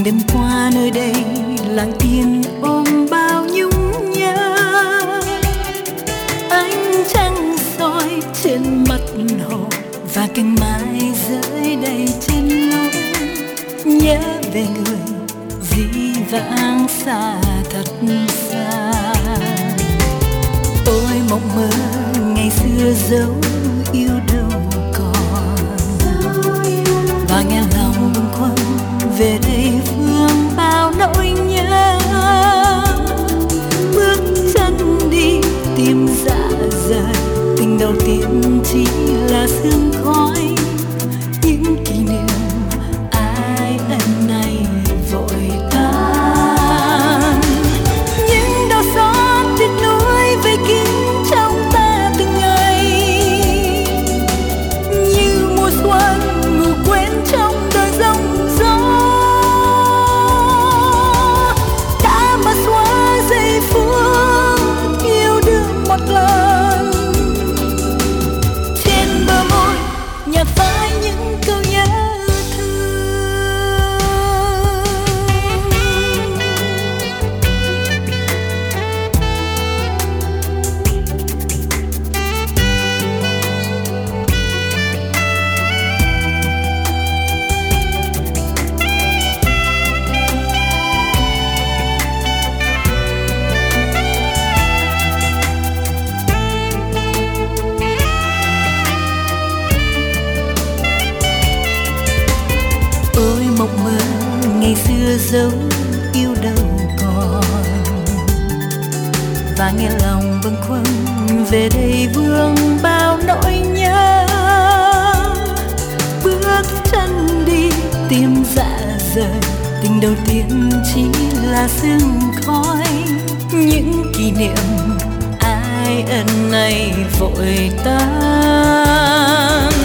từng đêm qua nơi đây lặng yên ôm bao nhung nhớ. Ánh trăng soi trên mặt hồ và cành mai rơi đầy trên lối. Nhớ về người dĩ vãng xa thật xa. Ôi mộng mơ ngày xưa dấu yêu đâu còn, và nghe lòng bâng khuâng về đây vương bao nỗi nhớ. Bước chân đi tìm dạ rời, tình đầu tiên chỉ là sương khói. Những kỷ niệm ai ân này vội tan. Những đau xót tiếc nuối vây kín trong ta từng ngày, như mùa xuân ngủ quên trong đời giông gió. Đã mà xóa giây phút yêu đương một lần. Trên bờ môi nhạt phai những câu nhớ thương. Ôi mộng mơ ngày xưa dấu yêu đâu còn, và nghe lòng bâng khuâng về đây vương bao nỗi nhớ. Bước chân đi tìm dạ rời, tình đầu tiên chỉ là sương khói. Những kỷ niệm ai ân này vội tan.